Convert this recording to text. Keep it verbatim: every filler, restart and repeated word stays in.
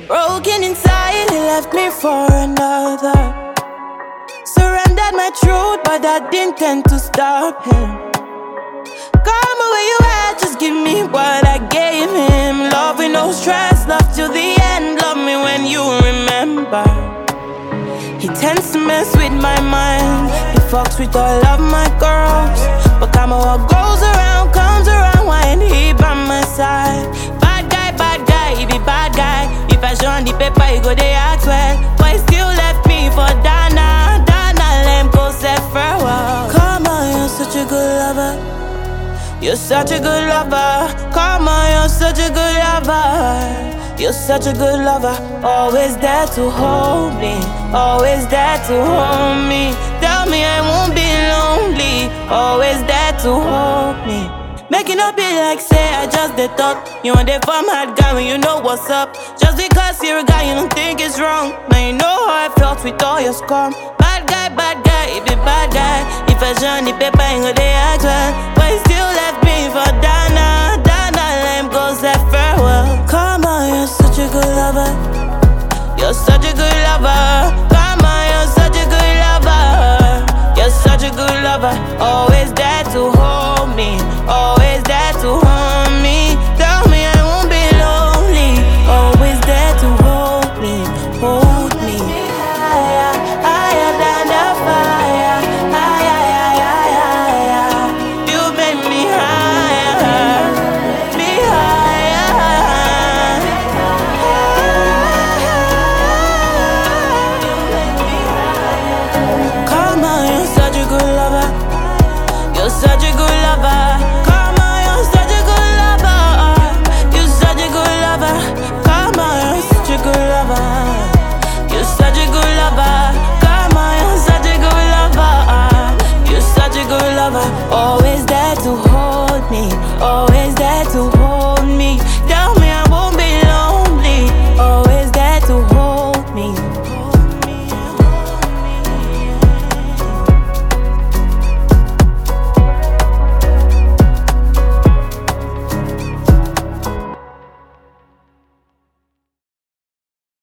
Broken inside, he left me for another. Surrendered my truth, but that didn't tend to stop him. Come where you at, just give me what I gave him. Love with no stress, love till the end. Love me when you remember. He tends to mess with my mind. He fucks with all of my girls. But come on, what goes around, comes around. Why ain't he by my side? Bad guy, bad guy, he be bad guy. If I show on the paper, he go they act well. But he still left me for Dana. Dana, let him go set farewell. Come on, you're such a good lover. You're such a good lover. Come on, you're such a good lover. You're such a good lover. Always there to hold me. Always there to hold me. Tell me I won't be lonely. Always there to hold me. Making up it like say I just the thought. You want the farm hard guy when you know what's up. Just because you're a guy you don't think it's wrong. Now you know how I felt with all your scum. Bad guy, bad guy, he be bad guy. If I show on the paper ain't go they act well. But he still left me for Dana. Dana, let him go say farewell. Come on, you're such a good lover. You're such a good lover. Come on, you're such a good lover. You're such a good lover. Oh,